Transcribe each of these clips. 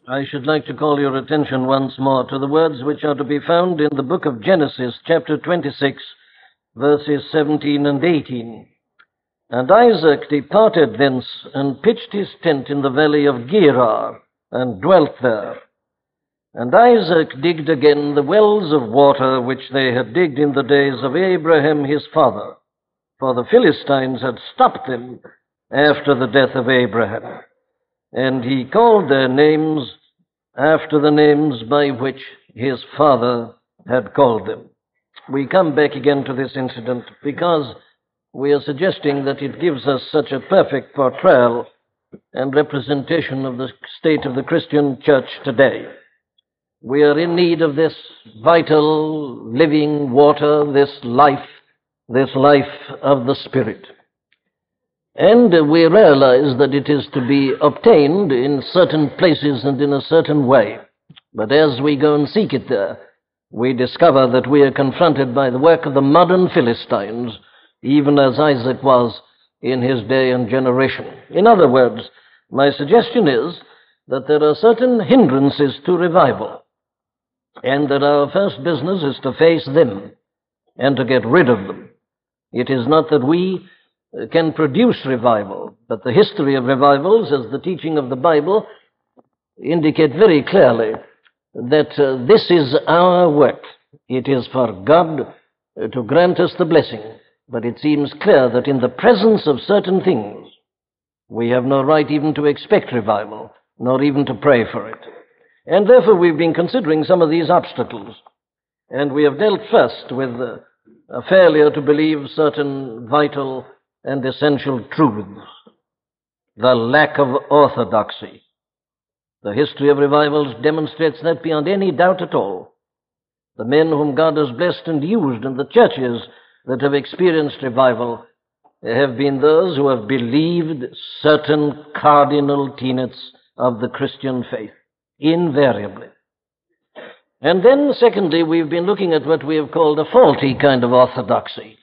I should like to call your attention once more to the words which are to be found in the book of Genesis, chapter 26, verses 17 and 18. And Isaac departed thence and pitched his tent in the valley of Gerar and dwelt there. And Isaac digged again the wells of water which they had digged in the days of Abraham his father, for the Philistines had stopped them after the death of Abraham. And he called their names after the names by which his father had called them. We come back again to this incident because we are suggesting that it gives us such a perfect portrayal and representation of the state of the Christian church today. We are in need of this vital, living water, this life of the Spirit. And we realize that it is to be obtained in certain places and in a certain way. But as we go and seek it there, we discover that we are confronted by the work of the modern Philistines, even as Isaac was in his day and generation. In other words, my suggestion is that there are certain hindrances to revival, and that our first business is to face them and to get rid of them. It is not that we can produce revival, but the history of revivals, as the teaching of the Bible indicate very clearly, that this is our work. It is for God to grant us the blessing, but it seems clear that in the presence of certain things, we have no right even to expect revival, nor even to pray for it. And therefore we've been considering some of these obstacles, and we have dealt first with a failure to believe certain vital and essential truths, the lack of orthodoxy. The history of revivals demonstrates that beyond any doubt at all. The men whom God has blessed and used in the churches that have experienced revival have been those who have believed certain cardinal tenets of the Christian faith, invariably. And then, secondly, we've been looking at what we have called a faulty kind of orthodoxy,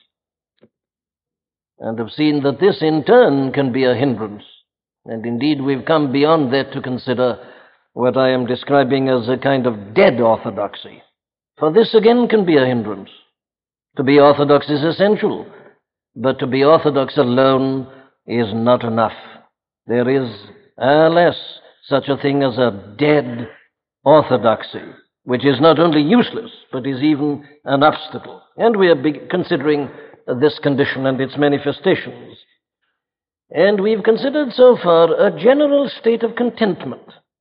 and have seen that this in turn can be a hindrance. And indeed we've come beyond that to consider what I am describing as a kind of dead orthodoxy. For this again can be a hindrance. To be orthodox is essential, but to be orthodox alone is not enough. There is, alas, such a thing as a dead orthodoxy, which is not only useless, but is even an obstacle. And we are considering this condition and its manifestations. And we've considered so far a general state of contentment.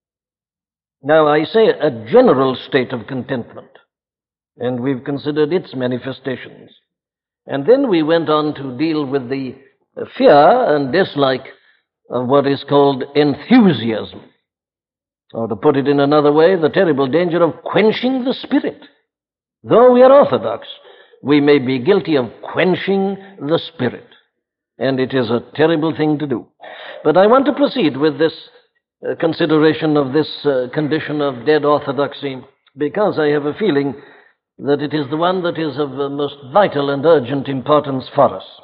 Now, I say a general state of contentment, and we've considered its manifestations. And then we went on to deal with the fear and dislike of what is called enthusiasm, or to put it in another way, the terrible danger of quenching the Spirit. Though we are orthodox, we may be guilty of quenching the Spirit, and it is a terrible thing to do. But I want to proceed with this consideration of this condition of dead orthodoxy, because I have a feeling that it is the one that is of the most vital and urgent importance for us.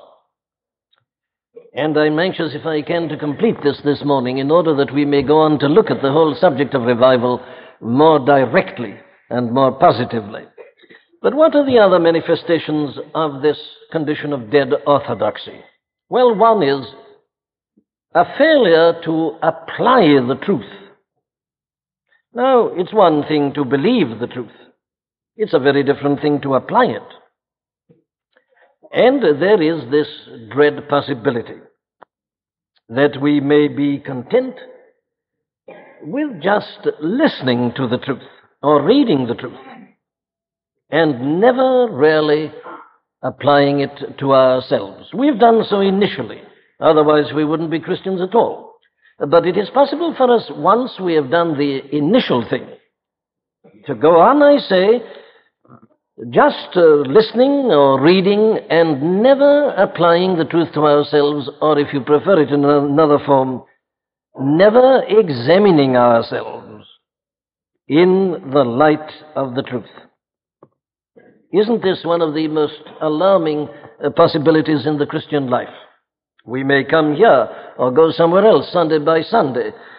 And I'm anxious, if I can, to complete this morning in order that we may go on to look at the whole subject of revival more directly and more positively. But what are the other manifestations of this condition of dead orthodoxy? Well, one is a failure to apply the truth. Now, it's one thing to believe the truth. It's a very different thing to apply it. And there is this dread possibility that we may be content with just listening to the truth or reading the truth, and never really applying it to ourselves. We've done so initially, otherwise we wouldn't be Christians at all. But it is possible for us, once we have done the initial thing, to go on, I say, just listening or reading and never applying the truth to ourselves, or if you prefer it in another form, never examining ourselves in the light of the truth. Isn't this one of the most alarming possibilities in the Christian life? We may come here or go somewhere else Sunday by Sunday,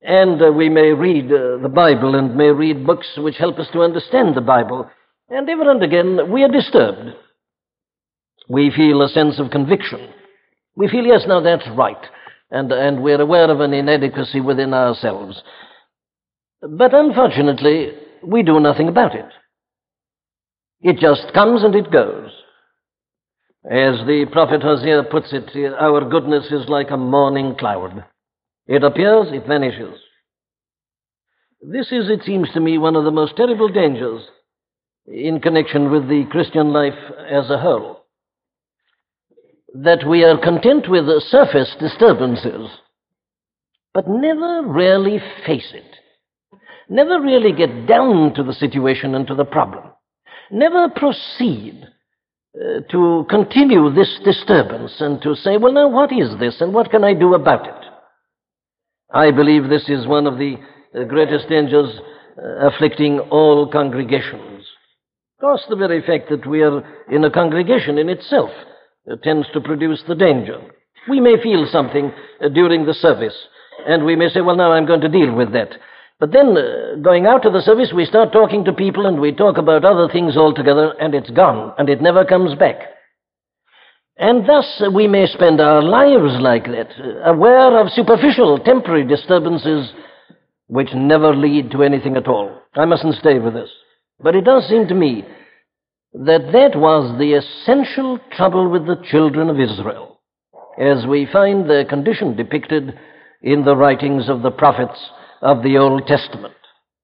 And we may read the Bible and may read books which help us to understand the Bible. And ever and again, we are disturbed. We feel a sense of conviction. We feel, yes, now that's right. And we're aware of an inadequacy within ourselves. But unfortunately, we do nothing about it. It just comes and it goes. As the prophet Hosea puts it, our goodness is like a morning cloud. It appears, it vanishes. This is, it seems to me, one of the most terrible dangers in connection with the Christian life as a whole. That we are content with surface disturbances, but never really face it. Never really get down to the situation and to the problem. Never proceed to continue this disturbance and to say, well, now what is this and what can I do about it? I believe this is one of the greatest dangers afflicting all congregations. Of course, the very fact that we are in a congregation in itself tends to produce the danger. We may feel something during the service, and we may say, well, now I'm going to deal with that. But then, going out of the service, we start talking to people, and we talk about other things altogether, and it's gone, and it never comes back. And thus, we may spend our lives like that, aware of superficial, temporary disturbances which never lead to anything at all. I mustn't stay with this. But it does seem to me that was the essential trouble with the children of Israel, as we find their condition depicted in the writings of the prophets of the Old Testament.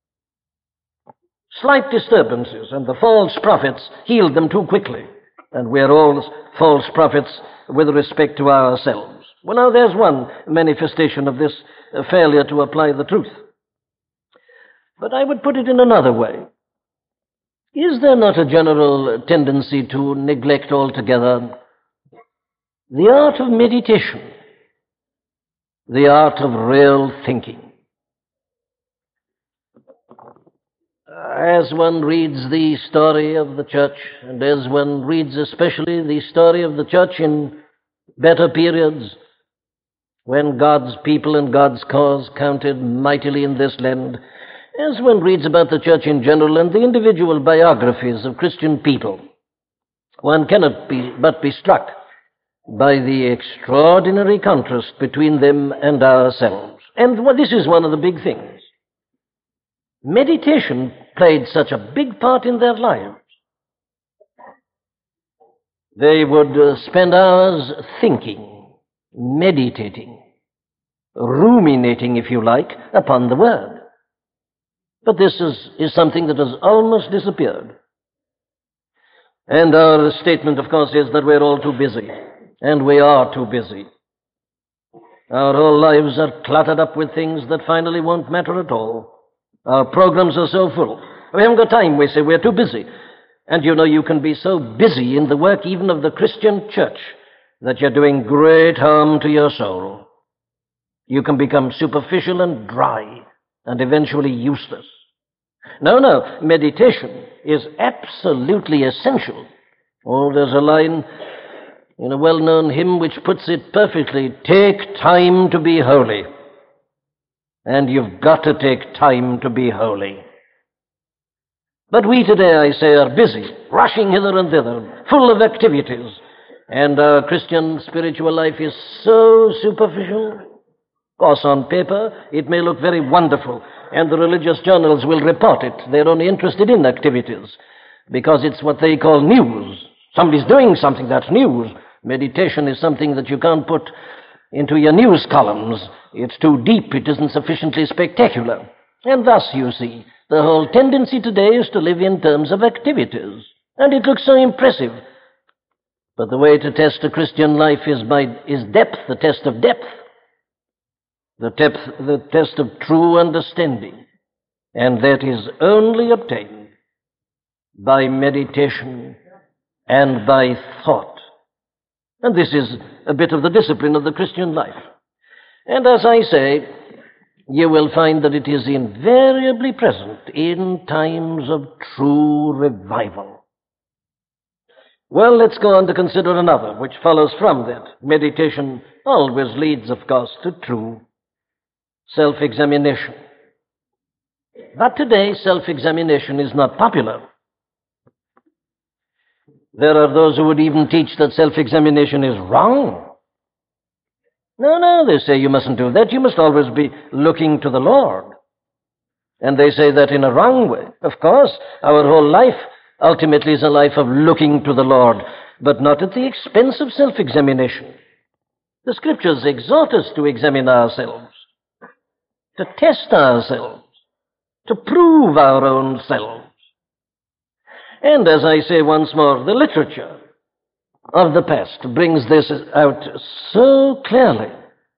Slight disturbances, and the false prophets healed them too quickly, and we're all false prophets with respect to ourselves. Well, now there's one manifestation of this failure to apply the truth. But I would put it in another way. Is there not a general tendency to neglect altogether the art of meditation, the art of real thinking? As one reads the story of the church, and as one reads especially the story of the church in better periods, when God's people and God's cause counted mightily in this land, as one reads about the church in general and the individual biographies of Christian people, one cannot but be struck by the extraordinary contrast between them and ourselves. And this is one of the big things. Meditation played such a big part in their lives. They would spend hours thinking, meditating, ruminating, if you like, upon the Word. But this is something that has almost disappeared. And our statement, of course, is that we're all too busy. And we are too busy. Our whole lives are cluttered up with things that finally won't matter at all. Our programs are so full. We haven't got time, we say. We're too busy. And you know, you can be so busy in the work even of the Christian church that you're doing great harm to your soul. You can become superficial and dry and eventually useless. No, meditation is absolutely essential. Oh, there's a line in a well-known hymn which puts it perfectly: take time to be holy. And you've got to take time to be holy. But we today, I say, are busy, rushing hither and thither, full of activities. And our Christian spiritual life is so superficial. Of course, on paper, it may look very wonderful, and the religious journals will report it. They're only interested in activities, because it's what they call news. Somebody's doing something, that's news. Meditation is something that you can't put into your news columns. It's too deep, it isn't sufficiently spectacular. And thus, you see, the whole tendency today is to live in terms of activities. And it looks so impressive. But the way to test a Christian life is depth, the test of depth. The test of true understanding. And that is only obtained by meditation and by thought. And this is a bit of the discipline of the Christian life. And as I say, you will find that it is invariably present in times of true revival. Well, let's go on to consider another, which follows from that. Meditation always leads, of course, to true self-examination. But today, self-examination is not popular. There are those who would even teach that self-examination is wrong. No, they say you mustn't do that. You must always be looking to the Lord. And they say that in a wrong way. Of course, our whole life ultimately is a life of looking to the Lord, but not at the expense of self-examination. The Scriptures exhort us to examine ourselves, to test ourselves, to prove our own selves. And as I say once more, the literature of the past brings this out so clearly.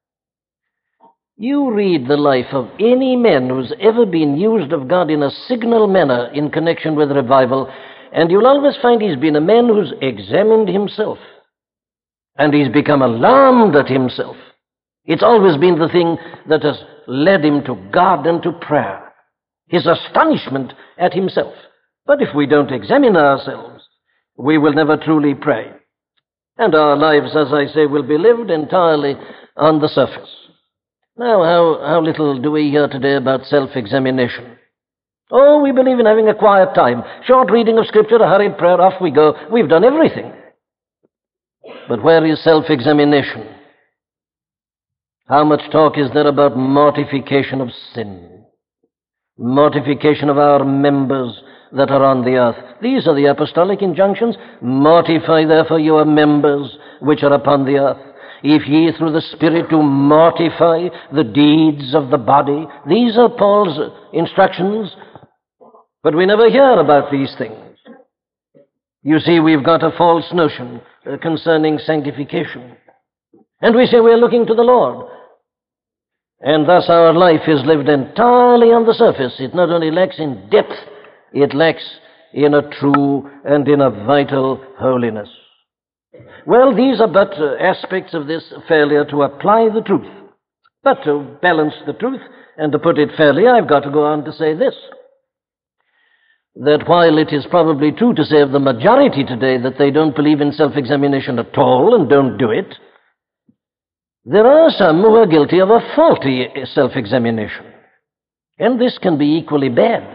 You read the life of any man who's ever been used of God in a signal manner in connection with revival, and you'll always find he's been a man who's examined himself, and he's become alarmed at himself. It's always been the thing that has led him to God and to prayer, his astonishment at himself. But if we don't examine ourselves, we will never truly pray. And our lives, as I say, will be lived entirely on the surface. Now, how little do we hear today about self-examination? Oh, we believe in having a quiet time, short reading of Scripture, a hurried prayer, off we go. We've done everything. But where is self-examination? How much talk is there about mortification of sin? Mortification of our members that are on the earth. These are the apostolic injunctions. Mortify therefore your members which are upon the earth. If ye through the Spirit do mortify the deeds of the body. These are Paul's instructions, but we never hear about these things. You see, we've got a false notion concerning sanctification. And we say we're looking to the Lord. And thus our life is lived entirely on the surface. It not only lacks in depth, it lacks in a true and in a vital holiness. Well, these are but aspects of this failure to apply the truth. But to balance the truth and to put it fairly, I've got to go on to say this. That while it is probably true to say of the majority today that they don't believe in self-examination at all and don't do it, there are some who are guilty of a faulty self-examination. And this can be equally bad.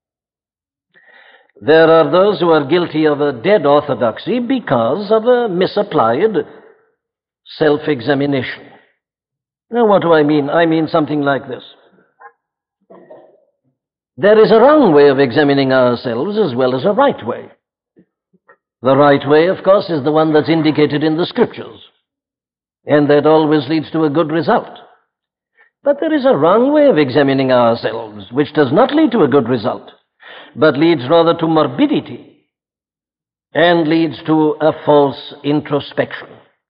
There are those who are guilty of a dead orthodoxy because of a misapplied self-examination. Now, what do I mean? I mean something like this. There is a wrong way of examining ourselves as well as a right way. The right way, of course, is the one that's indicated in the Scriptures, and that always leads to a good result. But there is a wrong way of examining ourselves, which does not lead to a good result, but leads rather to morbidity and leads to a false introspection.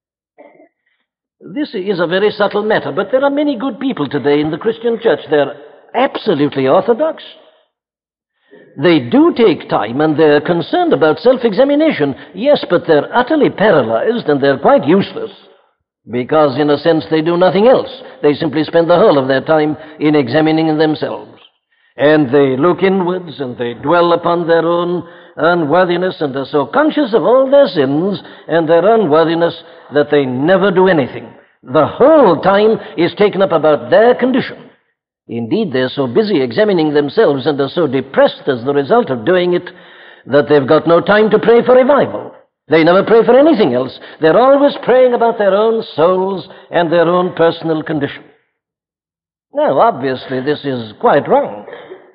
This is a very subtle matter, but there are many good people today in the Christian church. They're absolutely orthodox. They do take time and they're concerned about self-examination, yes, but they're utterly paralyzed and they're quite useless because, in a sense, they do nothing else. They simply spend the whole of their time in examining themselves. And they look inwards and they dwell upon their own unworthiness and are so conscious of all their sins and their unworthiness that they never do anything. The whole time is taken up about their condition. Indeed, they're so busy examining themselves and are so depressed as the result of doing it that they've got no time to pray for revival. They never pray for anything else. They're always praying about their own souls and their own personal condition. Now, obviously, this is quite wrong.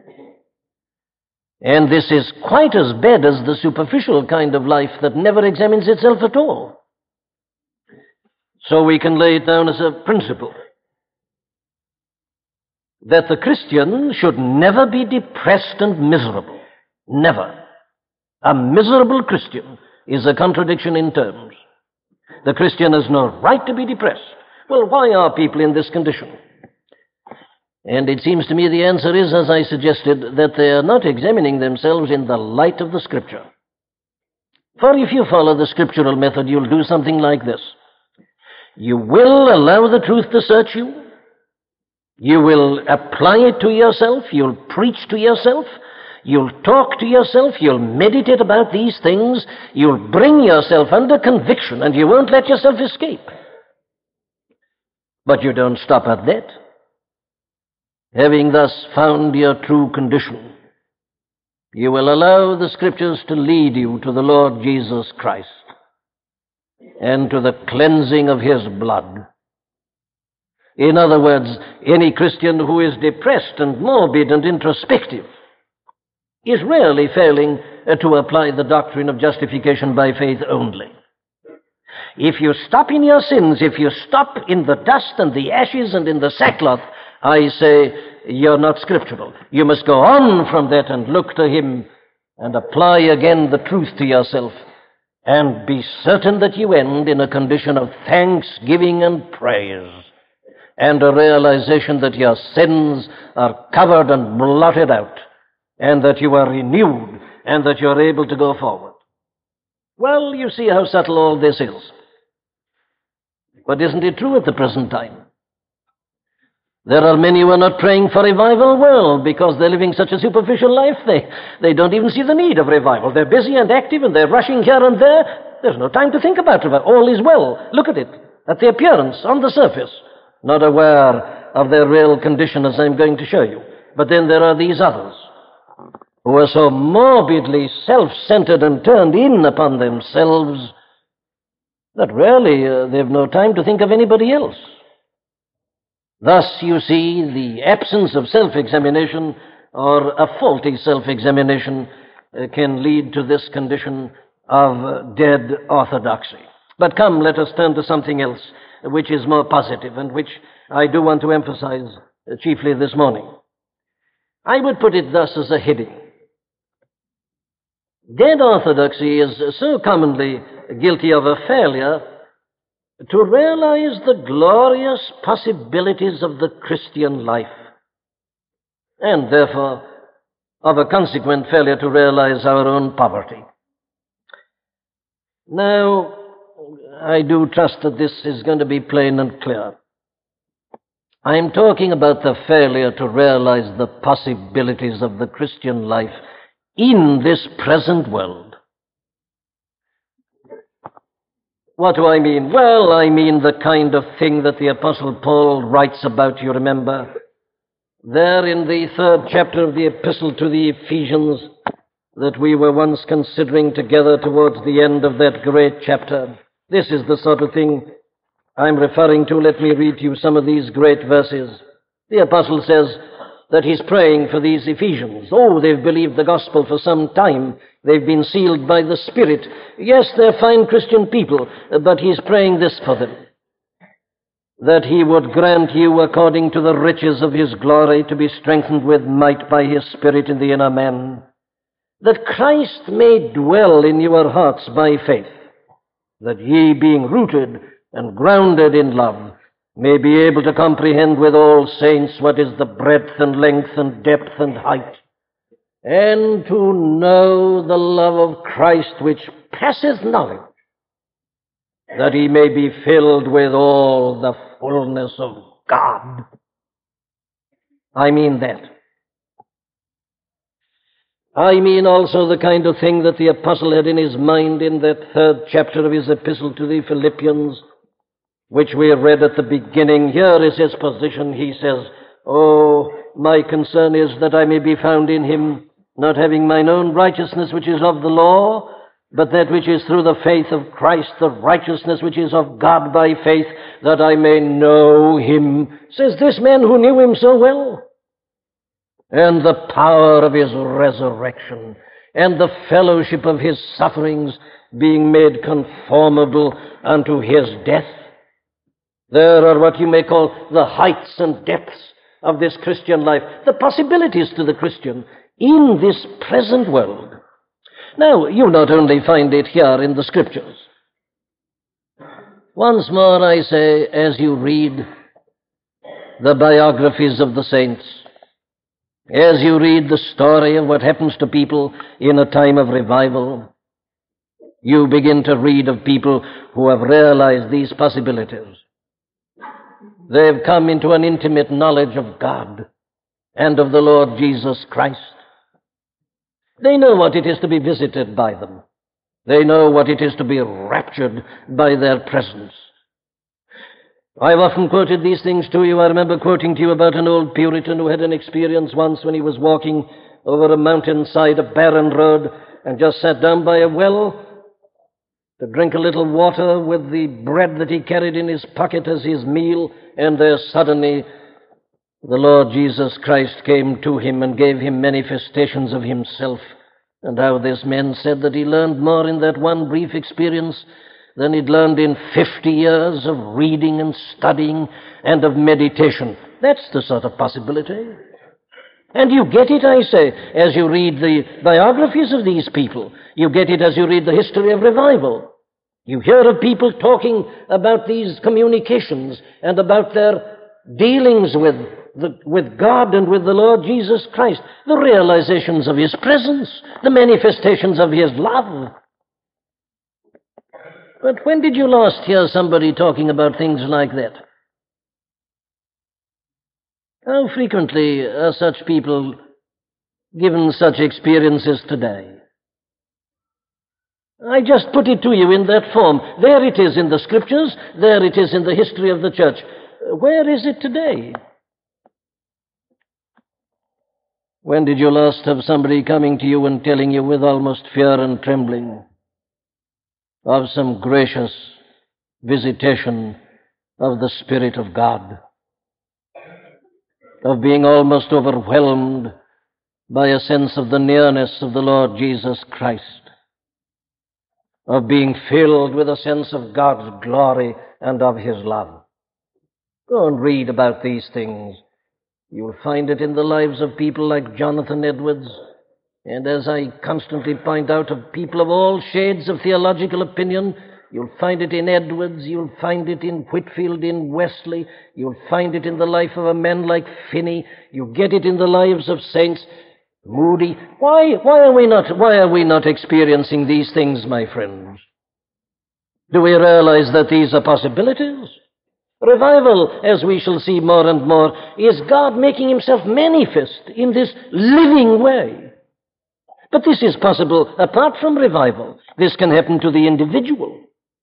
And this is quite as bad as the superficial kind of life that never examines itself at all. So we can lay it down as a principle that the Christian should never be depressed and miserable. Never. A miserable Christian is a contradiction in terms. The Christian has no right to be depressed. Well, why are people in this condition? And it seems to me the answer is, as I suggested, that they are not examining themselves in the light of the Scripture. For if you follow the scriptural method, you'll do something like this. You will allow the truth to search you. You will apply it to yourself. You'll preach to yourself. You'll talk to yourself. You'll meditate about these things. You'll bring yourself under conviction, and you won't let yourself escape. But you don't stop at that. Having thus found your true condition, you will allow the Scriptures to lead you to the Lord Jesus Christ and to the cleansing of His blood. In other words, any Christian who is depressed and morbid and introspective is rarely failing to apply the doctrine of justification by faith only. If you stop in your sins, if you stop in the dust and the ashes and in the sackcloth, I say you're not scriptural. You must go on from that and look to Him and apply again the truth to yourself, and be certain that you end in a condition of thanksgiving and praise, and a realization that your sins are covered and blotted out, and that you are renewed, and that you're able to go forward. Well, you see how subtle all this is. But isn't it true at the present time? There are many who are not praying for revival. Well, because they're living such a superficial life, they don't even see the need of revival. They're busy and active, and they're rushing here and there. There's no time to think about revival. All is well. Look at it, at the appearance, on the surface. Not aware of their real condition, as I'm going to show you. But then there are these others who are so morbidly self-centered and turned in upon themselves that really they've no time to think of anybody else. Thus, you see, the absence of self-examination or a faulty self-examination can lead to this condition of dead orthodoxy. But come, let us turn to something else, which is more positive and which I do want to emphasize chiefly this morning. I would put it thus as a heading. Dead orthodoxy is so commonly guilty of a failure to realize the glorious possibilities of the Christian life, and therefore of a consequent failure to realize our own poverty. Now, I do trust that this is going to be plain and clear. I'm talking about the failure to realize the possibilities of the Christian life in this present world. What do I mean? Well, I mean the kind of thing that the Apostle Paul writes about, you remember, there in the 3rd chapter of the Epistle to the Ephesians that we were once considering together towards the end of that great chapter. This is the sort of thing I'm referring to. Let me read to you some of these great verses. The Apostle says that he's praying for these Ephesians. Oh, they've believed the gospel for some time. They've been sealed by the Spirit. Yes, they're fine Christian people, but he's praying this for them, that he would grant you, according to the riches of his glory, to be strengthened with might by his Spirit in the inner man, that Christ may dwell in your hearts by faith, that ye, being rooted and grounded in love, may be able to comprehend with all saints what is the breadth and length and depth and height, and to know the love of Christ which passeth knowledge, that he may be filled with all the fullness of God. I mean that. I mean also the kind of thing that the apostle had in his mind in that 3rd chapter of his epistle to the Philippians, which we read at the beginning. Here is his position. He says, "Oh, my concern is that I may be found in him, not having mine own righteousness which is of the law, but that which is through the faith of Christ, the righteousness which is of God by faith, that I may know him," says this man who knew him so well, "and the power of his resurrection, and the fellowship of his sufferings, being made conformable unto his death." There are what you may call the heights and depths of this Christian life, the possibilities to the Christian in this present world. Now, you not only find it here in the Scriptures. Once more, I say, as you read the biographies of the saints, as you read the story of what happens to people in a time of revival, you begin to read of people who have realized these possibilities. They've come into an intimate knowledge of God and of the Lord Jesus Christ. They know what it is to be visited by them. They know what it is to be raptured by their presence. I've often quoted these things to you. I remember quoting to you about an old Puritan who had an experience once when he was walking over a mountainside, a barren road, and just sat down by a well to drink a little water with the bread that he carried in his pocket as his meal, and there suddenly the Lord Jesus Christ came to him and gave him manifestations of himself, and how this man said that he learned more in that one brief experience than he'd learned in 50 years of reading and studying and of meditation. That's the sort of possibility. And you get it, I say, as you read the biographies of these people. You get it as you read the history of revival. You hear of people talking about these communications and about their dealings with God and with the Lord Jesus Christ, the realizations of His presence, the manifestations of His love. But when did you last hear somebody talking about things like that? How frequently are such people given such experiences today? I just put it to you in that form. There it is in the Scriptures, there it is in the history of the church. Where is it today? When did you last have somebody coming to you and telling you with almost fear and trembling of some gracious visitation of the Spirit of God, of being almost overwhelmed by a sense of the nearness of the Lord Jesus Christ, of being filled with a sense of God's glory and of His love? Go and read about these things. You'll find it in the lives of people like Jonathan Edwards, and as I constantly point out, of people of all shades of theological opinion. You'll find it in Edwards, you'll find it in Whitefield, in Wesley, you'll find it in the life of a man like Finney, you get it in the lives of saints. Moody. Why are we not experiencing these things, my friends? Do we realize that these are possibilities? Revival, as we shall see more and more, is God making Himself manifest in this living way. But this is possible apart from revival. This can happen to the individual.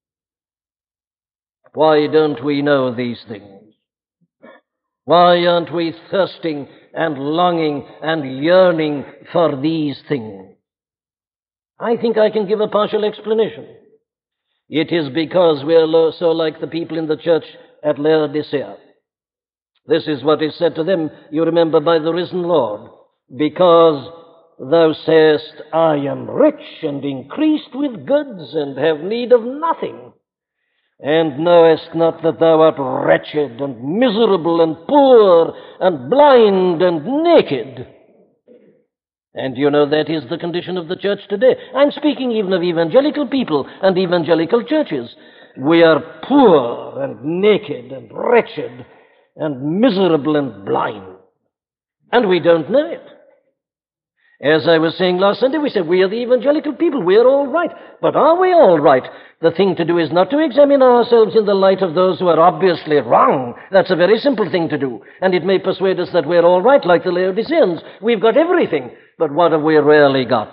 Why don't we know these things? Why aren't we thirsting and longing and yearning for these things? I think I can give a partial explanation. It is because we are so like the people in the church at Laodicea. This is what is said to them, you remember, by the risen Lord. Because thou sayest, I am rich and increased with goods and have need of nothing, and knowest not that thou art wretched and miserable and poor and blind and naked. And you know that is the condition of the church today. I'm speaking even of evangelical people and evangelical churches. We are poor and naked and wretched and miserable and blind. And we don't know it. As I was saying last Sunday, we said we are the evangelical people. We are all right. But are we all right? The thing to do is not to examine ourselves in the light of those who are obviously wrong. That's a very simple thing to do. And it may persuade us that we're all right, like the Laodiceans. We've got everything. But what have we really got?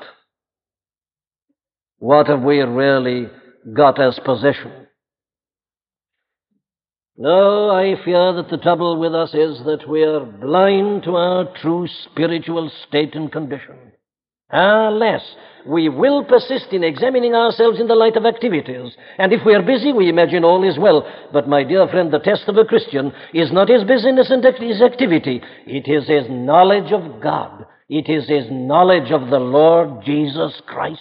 What have we really got as possession? No, I fear that the trouble with us is that we are blind to our true spiritual state and condition. Alas, we will persist in examining ourselves in the light of activities, and if we are busy, we imagine all is well. But, my dear friend, the test of a Christian is not his busyness and his activity. It is his knowledge of God. It is his knowledge of the Lord Jesus Christ.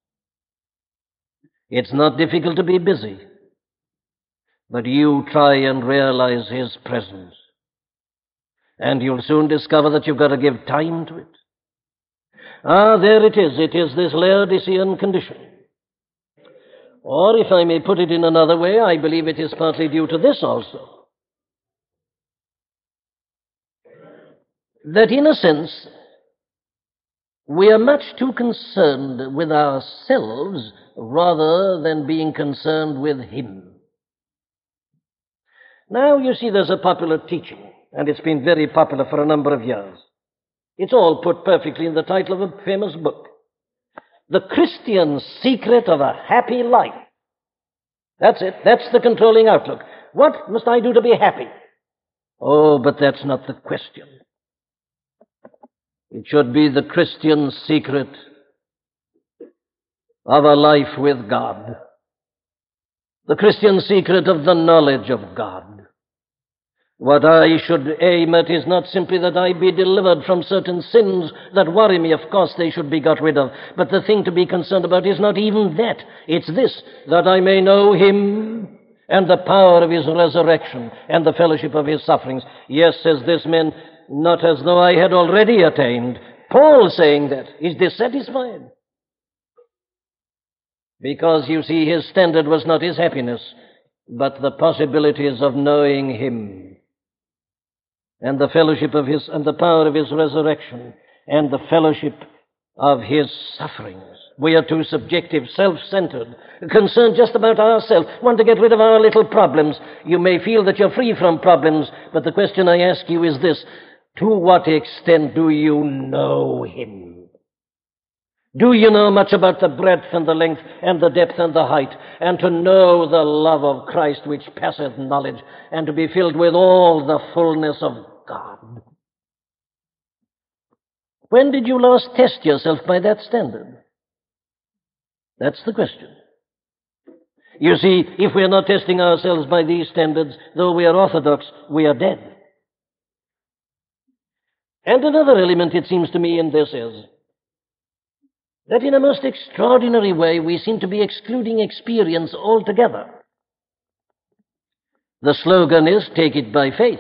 It's not difficult to be busy. But you try and realize His presence, and you'll soon discover that you've got to give time to it. There it is. It is this Laodicean condition. Or, if I may put it in another way, I believe it is partly due to this also. That in a sense, we are much too concerned with ourselves rather than being concerned with Him. Now, you see, there's a popular teaching, and it's been very popular for a number of years. It's all put perfectly in the title of a famous book. The Christian Secret of a Happy Life. That's it. That's the controlling outlook. What must I do to be happy? Oh, but that's not the question. It should be the Christian's secret of a life with God. The Christian secret of the knowledge of God. What I should aim at is not simply that I be delivered from certain sins that worry me. Of course, they should be got rid of. But the thing to be concerned about is not even that. It's this, that I may know him and the power of his resurrection and the fellowship of his sufferings. Yes, says this man, not as though I had already attained. Paul saying that is dissatisfied. Because, you see, his standard was not his happiness, but the possibilities of knowing him and the fellowship of his, and the power of his resurrection and the fellowship of his sufferings. We are too subjective, self-centered, concerned just about ourselves, want to get rid of our little problems. You may feel that you're free from problems, but the question I ask you is this: to what extent do you know him? Do you know much about the breadth and the length and the depth and the height, and to know the love of Christ which passeth knowledge, and to be filled with all the fullness of God? When did you last test yourself by that standard? That's the question. You see, if we are not testing ourselves by these standards, though we are orthodox, we are dead. And another element, it seems to me, in this is that in a most extraordinary way we seem to be excluding experience altogether. The slogan is, take it by faith.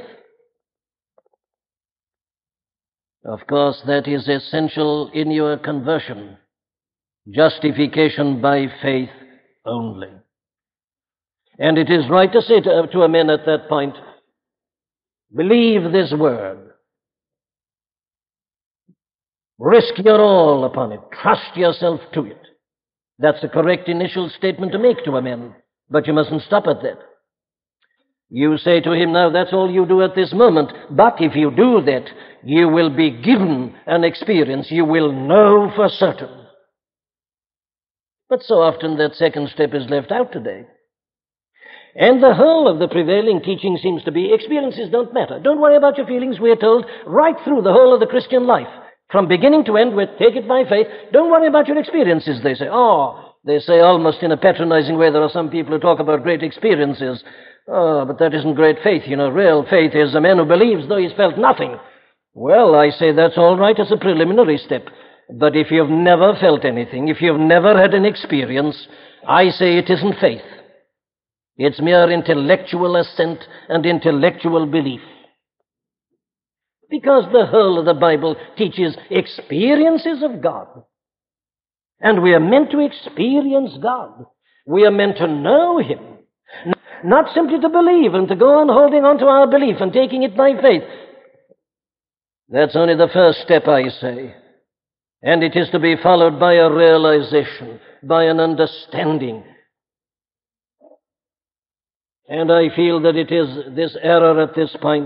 Of course, that is essential in your conversion. Justification by faith only. And it is right to say to a man at that point, believe this word. Risk your all upon it. Trust yourself to it. That's a correct initial statement to make to a man, but you mustn't stop at that. You say to him, now that's all you do at this moment, but if you do that, you will be given an experience. You will know for certain. But so often that second step is left out today. And the whole of the prevailing teaching seems to be, experiences don't matter. Don't worry about your feelings, we are told, right through the whole of the Christian life. From beginning to end, take it by faith. Don't worry about your experiences, they say. Oh, they say almost in a patronizing way, there are some people who talk about great experiences. Oh, but that isn't great faith. You know, real faith is a man who believes though he's felt nothing. Well, I say that's all right as a preliminary step. But if you've never felt anything, if you've never had an experience, I say it isn't faith. It's mere intellectual assent and intellectual belief. Because the whole of the Bible teaches experiences of God. And we are meant to experience God. We are meant to know him. Not simply to believe and to go on holding on to our belief and taking it by faith. That's only the first step, I say. And it is to be followed by a realization, by an understanding. And I feel that it is this error at this point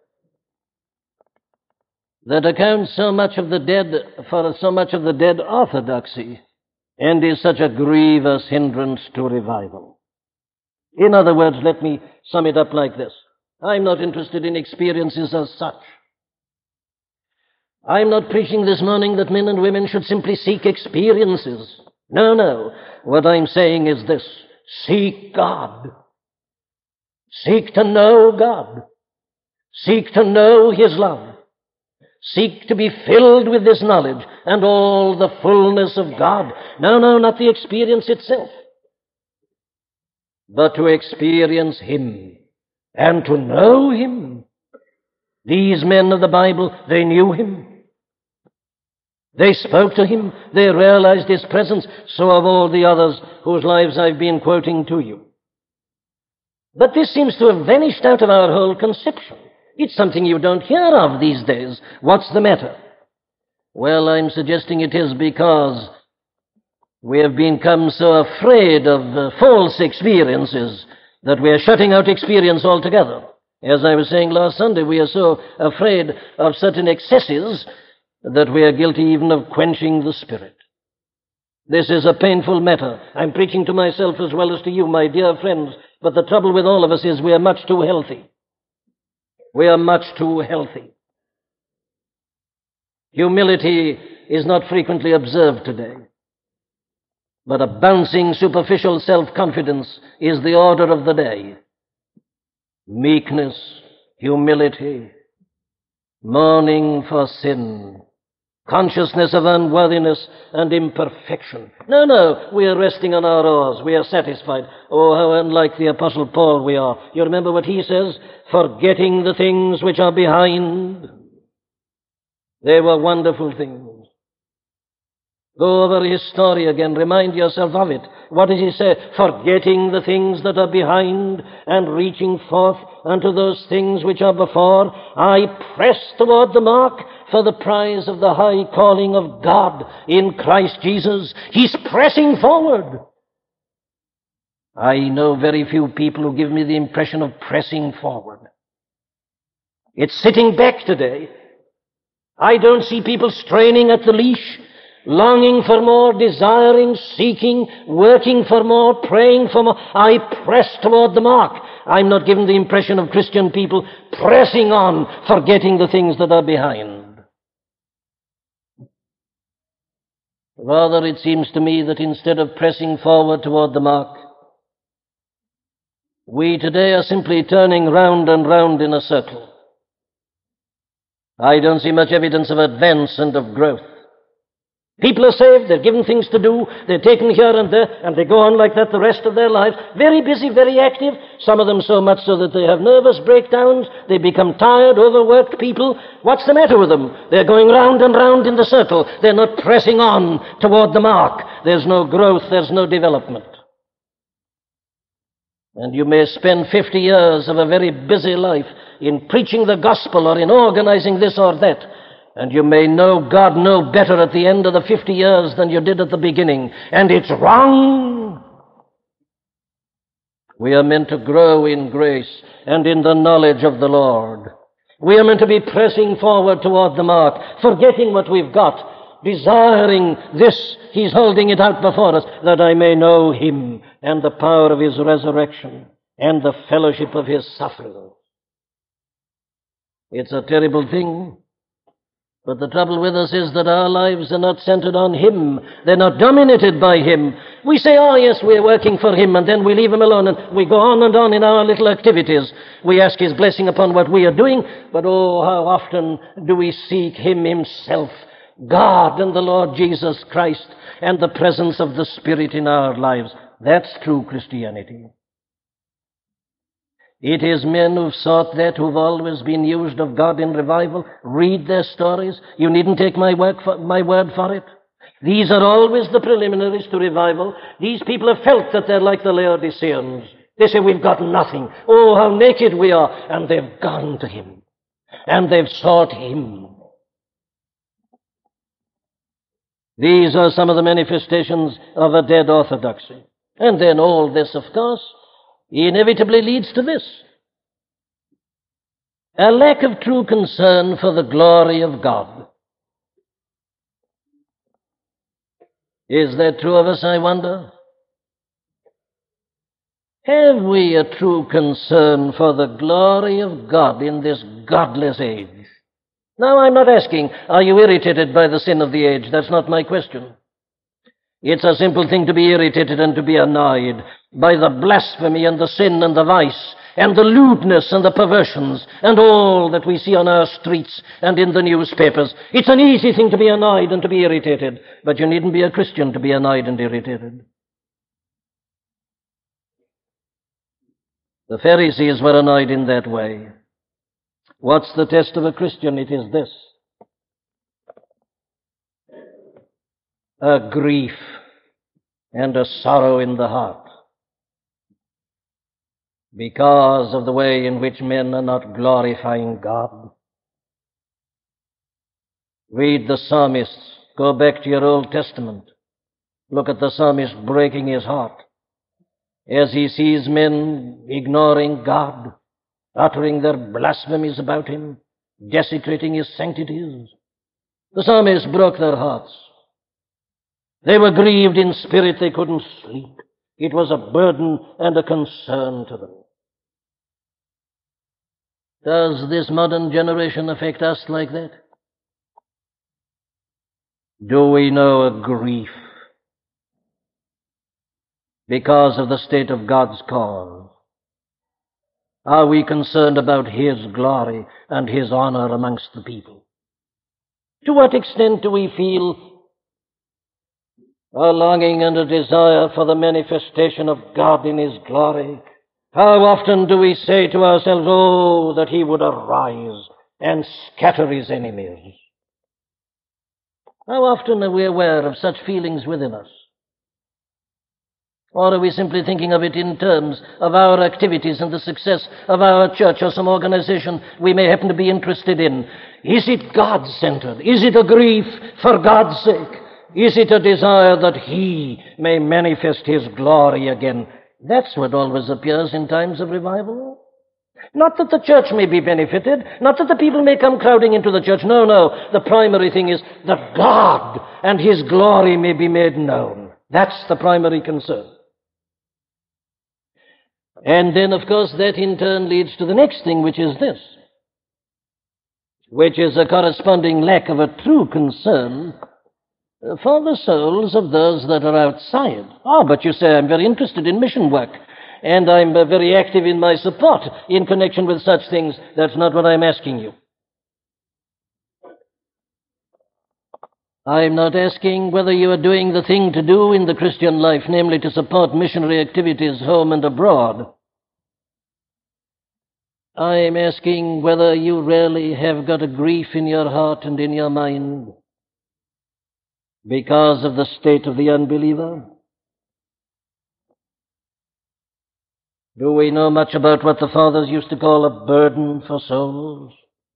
that accounts so much of the dead orthodoxy and is such a grievous hindrance to revival. In other words, let me sum it up like this. I'm not interested in experiences as such. I'm not preaching this morning that men and women should simply seek experiences. No. What I'm saying is this: seek God. Seek to know God. Seek to know his love. Seek to be filled with this knowledge and all the fullness of God. No, not the experience itself, but to experience him and to know him. These men of the Bible, they knew him. They spoke to him. They realized his presence. So have all the others whose lives I've been quoting to you. But this seems to have vanished out of our whole conception. It's something you don't hear of these days. What's the matter? Well, I'm suggesting it is because we have become so afraid of false experiences that we are shutting out experience altogether. As I was saying last Sunday, we are so afraid of certain excesses that we are guilty even of quenching the Spirit. This is a painful matter. I'm preaching to myself as well as to you, my dear friends, But the trouble with all of us is we are much too healthy. We are much too healthy. Humility is not frequently observed today. But a bouncing, superficial self-confidence is the order of the day. Meekness, humility, mourning for sin, consciousness of unworthiness and imperfection. No, we are resting on our oars. We are satisfied. Oh, how unlike the Apostle Paul we are. You remember what he says? Forgetting the things which are behind. They were wonderful things. Go over his story again. Remind yourself of it. What does he say? Forgetting the things that are behind and reaching forth unto those things which are before, I press toward the mark for the prize of the high calling of God in Christ Jesus. He's pressing forward. I know very few people who give me the impression of pressing forward. It's sitting back today. I don't see people straining at the leash, longing for more, desiring, seeking, working for more, praying for more. I press toward the mark. I'm not given the impression of Christian people pressing on, forgetting the things that are behind. Rather, it seems to me that instead of pressing forward toward the mark, we today are simply turning round and round in a circle. I don't see much evidence of advance and of growth. People are saved, they're given things to do, they're taken here and there, and they go on like that the rest of their lives. Very busy, very active, some of them so much so that they have nervous breakdowns, they become tired, overworked people. What's the matter with them? They're going round and round in the circle. They're not pressing on toward the mark. There's no growth, there's no development. And you may spend 50 years of a very busy life in preaching the gospel or in organizing this or that, and you may know God no better at the end of the 50 years than you did at the beginning. And it's wrong. We are meant to grow in grace and in the knowledge of the Lord. We are meant to be pressing forward toward the mark, forgetting what we've got, desiring this. He's holding it out before us, that I may know him and the power of his resurrection and the fellowship of his suffering. It's a terrible thing. But the trouble with us is that our lives are not centered on him. They're not dominated by him. We say, oh yes, we're working for him, and then we leave him alone, and we go on and on in our little activities. We ask his blessing upon what we are doing, but oh, how often do we seek him himself, God and the Lord Jesus Christ, and the presence of the Spirit in our lives. That's true Christianity. It is men who've sought that, who've always been used of God in revival. Read their stories. You needn't take my word for it. These are always the preliminaries to revival. These people have felt that they're like the Laodiceans. They say, we've got nothing. Oh, how naked we are. And they've gone to him. And they've sought him. These are some of the manifestations of a dead orthodoxy. And then all this, of course, inevitably leads to this: a lack of true concern for the glory of God. Is that true of us, I wonder? Have we a true concern for the glory of God in this godless age? Now, I'm not asking, are you irritated by the sin of the age? That's not my question. It's a simple thing to be irritated and to be annoyed by the blasphemy and the sin and the vice and the lewdness and the perversions and all that we see on our streets and in the newspapers. It's an easy thing to be annoyed and to be irritated, but you needn't be a Christian to be annoyed and irritated. The Pharisees were annoyed in that way. What's the test of a Christian? It is this: a grief and a sorrow in the heart because of the way in which men are not glorifying God. Read the psalmists. Go back to your Old Testament. Look at the psalmist breaking his heart as he sees men ignoring God, uttering their blasphemies about him, desecrating his sanctities. The psalmist broke their hearts. They were grieved in spirit. They couldn't sleep. It was a burden and a concern to them. Does this modern generation affect us like that? Do we know a grief because of the state of God's cause? Are we concerned about His glory and His honor amongst the people? To what extent do we feel a longing and a desire for the manifestation of God in His glory? How often do we say to ourselves, oh, that He would arise and scatter His enemies? How often are we aware of such feelings within us? Or are we simply thinking of it in terms of our activities and the success of our church or some organization we may happen to be interested in? Is it God-centered? Is it a grief for God's sake? Is it a desire that He may manifest His glory again? That's what always appears in times of revival. Not that the church may be benefited, not that the people may come crowding into the church. No, no. The primary thing is that God and His glory may be made known. That's the primary concern. And then, of course, that in turn leads to the next thing, which is this, which is a corresponding lack of a true concern for the souls of those that are outside. Oh, but you say, I'm very interested in mission work, and I'm very active in my support in connection with such things. That's not what I'm asking you. I'm not asking whether you are doing the thing to do in the Christian life, namely to support missionary activities home and abroad. I'm asking whether you really have got a grief in your heart and in your mind because of the state of the unbeliever. Do we know much about what the fathers used to call a burden for souls?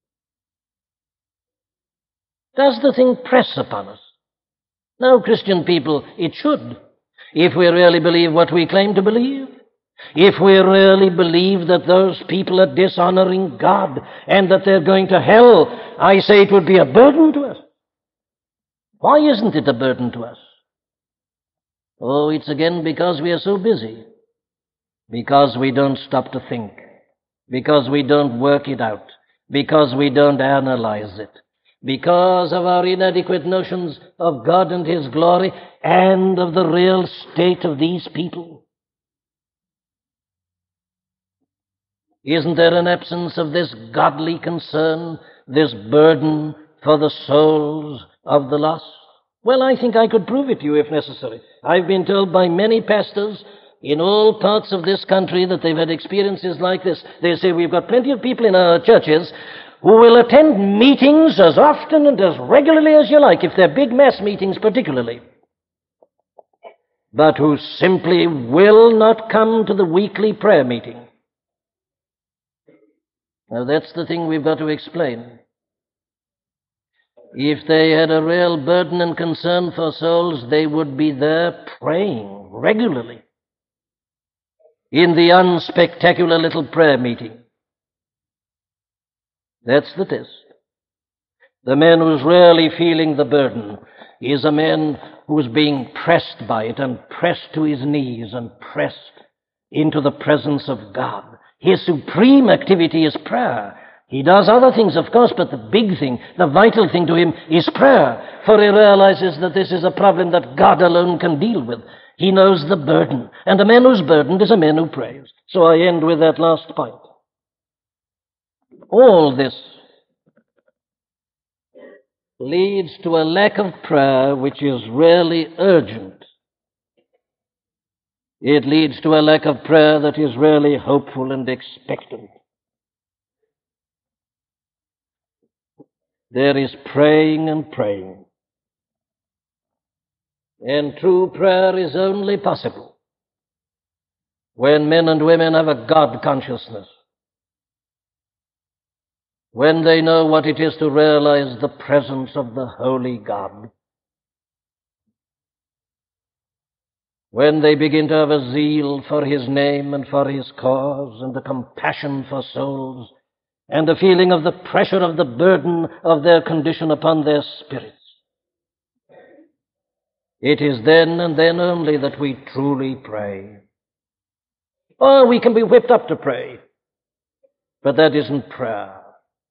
Does the thing press upon us? Now, Christian people, it should, if we really believe what we claim to believe. If we really believe that those people are dishonoring God and that they're going to hell, I say it would be a burden to us. Why isn't it a burden to us? Oh, it's again because we are so busy, because we don't stop to think, because we don't work it out, because we don't analyze it, because of our inadequate notions of God and His glory and of the real state of these people. Isn't there an absence of this godly concern, this burden for the souls of the lost? Well, I think I could prove it to you if necessary. I've been told by many pastors in all parts of this country that they've had experiences like this. They say, we've got plenty of people in our churches who will attend meetings as often and as regularly as you like, if they're big mass meetings particularly, but who simply will not come to the weekly prayer meeting. Now, that's the thing we've got to explain. If they had a real burden and concern for souls, they would be there praying regularly in the unspectacular little prayer meeting. That's the test. The man who's really feeling the burden is a man who's being pressed by it and pressed to his knees and pressed into the presence of God. His supreme activity is prayer. He does other things, of course, but the big thing, the vital thing to him is prayer, for he realizes that this is a problem that God alone can deal with. He knows the burden, and a man who's burdened is a man who prays. So I end with that last point. All this leads to a lack of prayer which is really urgent. It leads to a lack of prayer that is really hopeful and expectant. There is praying and praying. And true prayer is only possible when men and women have a God consciousness, when they know what it is to realize the presence of the Holy God, when they begin to have a zeal for His name and for His cause and a compassion for souls and a feeling of the pressure of the burden of their condition upon their spirits. It is then and then only that we truly pray. Or we can be whipped up to pray, but that isn't prayer.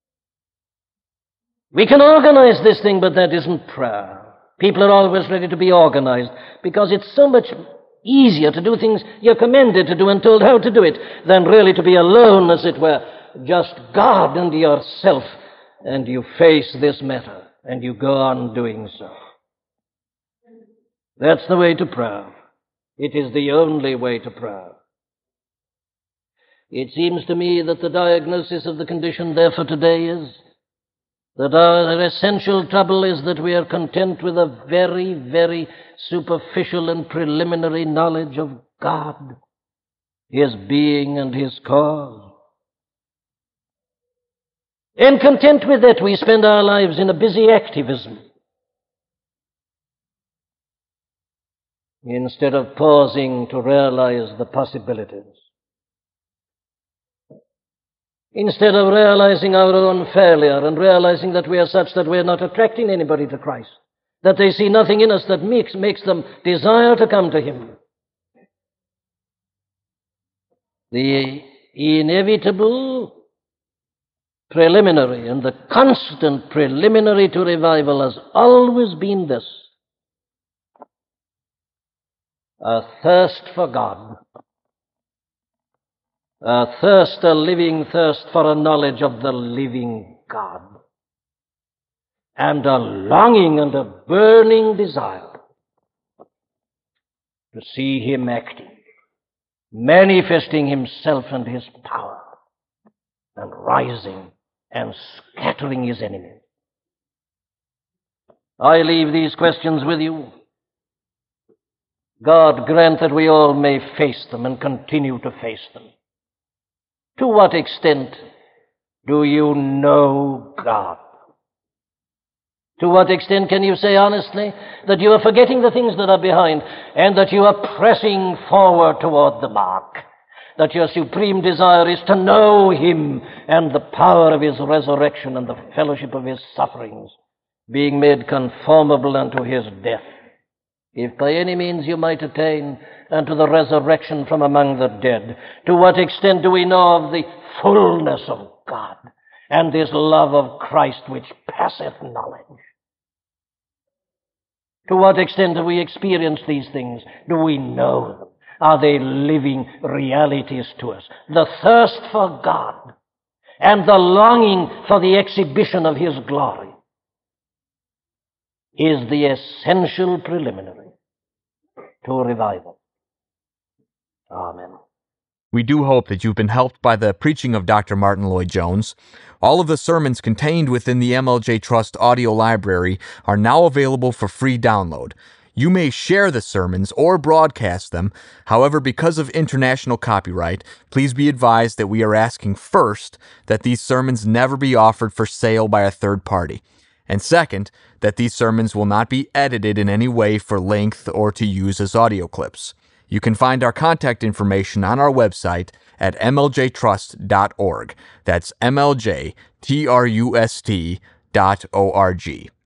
We can organize this thing, but that isn't prayer. People are always ready to be organized because it's so much easier to do things you're commanded to do and told how to do it than really to be alone, as it were, just God and yourself, and you face this matter and you go on doing so. That's the way to prayer. It is the only way to prayer. It seems to me that the diagnosis of the condition, therefore, today is that our essential trouble is that we are content with a very, very superficial and preliminary knowledge of God, His being and His cause. And content with that, we spend our lives in a busy activism, instead of pausing to realize the possibilities. Instead of realizing our own failure and realizing that we are such that we are not attracting anybody to Christ, that they see nothing in us that makes them desire to come to Him. The inevitable preliminary and the constant preliminary to revival has always been this: a thirst for God. A thirst, a living thirst for a knowledge of the living God. And a longing and a burning desire to see Him acting, manifesting Himself and His power, and rising and scattering His enemies. I leave these questions with you. God grant that we all may face them and continue to face them. To what extent do you know God? To what extent can you say honestly that you are forgetting the things that are behind and that you are pressing forward toward the mark? That your supreme desire is to know Him and the power of His resurrection and the fellowship of His sufferings, being made conformable unto His death, if by any means you might attain unto the resurrection from among the dead. To what extent do we know of the fullness of God and this love of Christ which passeth knowledge? To what extent do we experience these things? Do we know them? Are they living realities to us? The thirst for God and the longing for the exhibition of His glory is the essential preliminary to revival. Amen. We do hope that you've been helped by the preaching of Dr. Martyn Lloyd-Jones. All of the sermons contained within the MLJ Trust audio library are now available for free download. You may share the sermons or broadcast them. However, because of international copyright, please be advised that we are asking first that these sermons never be offered for sale by a third party. And second, that these sermons will not be edited in any way for length or to use as audio clips. You can find our contact information on our website at mljtrust.org. That's mljtrust.org.